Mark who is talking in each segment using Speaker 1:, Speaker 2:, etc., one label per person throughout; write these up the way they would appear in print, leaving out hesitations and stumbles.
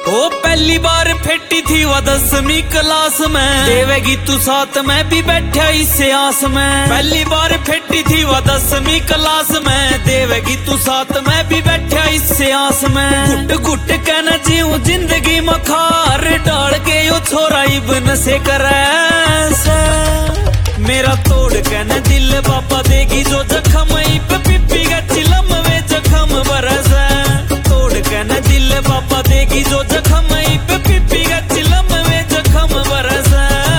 Speaker 1: ओ पहली बार फेटी थी वो 10वीं क्लास में, देवेगी तू साथ में भी बैठा इसे आस में। पहली बार फेटी थी वो 10वीं क्लास में, देवेगी तू साथ में भी बैठा इसे आस में। घुट घुट के न जीऊं जिंदगी मखार, डाल के यो छोरा इब्न से करे मेरा तोड़ के न दिल बापा देगी जो जख्म इब पिपी का चिलम वे जख्म बरस। तोड़ के न दिल बापा देगी जो जख्म इब पिपी का चिलम वे जख्म बरस।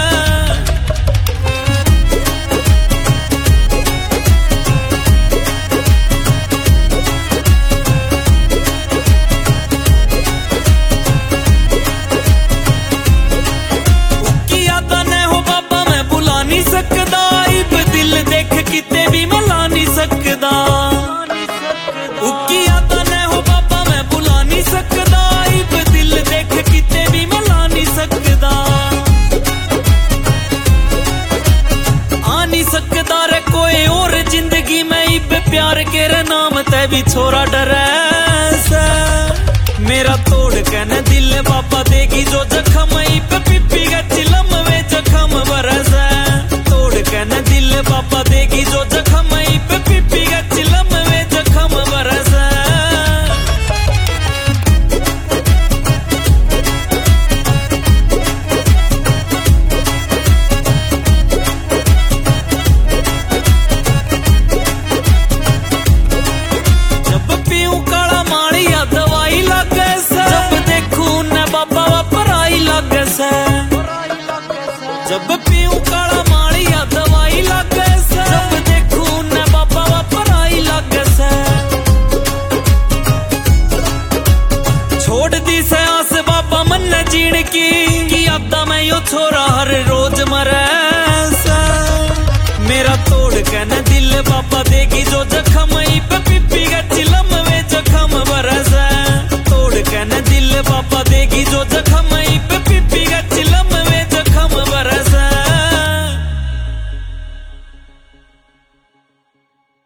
Speaker 1: उसकी यादा ने हो बाबा मैं बुला नहीं सकदा, इब दिल देख किते भी मैं ला नहीं सकदा। उसकी यादा ने हो बाबा मैं बुला नहीं सकदा, इब दिल देख किते भी मैं ला नहीं सकदा। आ नहीं सकदा रे कोई और जिंदगी में, इब प्यार के रे नाम ते भी छोरा डरे से। मेरा तोड़ के न दिल बाबा देगी जो जख्म इब पिपी का चिलम वे जख्म बरस। तोड़ के न दिल बाबा देगी जो जख्म इब पिपी का चिलम वे जख्म बरस। जब पीऊं काला माड़िया दवाई लागे से, जब देखूं न बाबा वापराई लागे से। जब पीऊं काला माड़िया दवाई लागे से, जब देखूं न बाबा वापराई लागे से। छोड़ दी से आस बाबा मन जीण की यादा में यो छोरा हर रोज मरे से। मेरा तोड़ के न दिल बाबा देगी जो जख्म इब पिपी का चिलम वे जख्म बरस। तोड़ के न दिल बाबा देगी जो जख्म